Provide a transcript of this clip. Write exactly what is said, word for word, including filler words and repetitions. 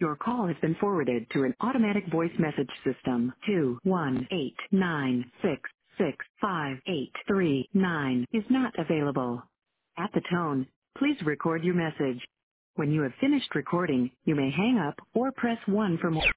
Your call has been forwarded to an automatic voice message system. Two one eight nine six six five eight three nine is not available. At the tone, please record your message. When you have finished recording, you may hang up or press one for more.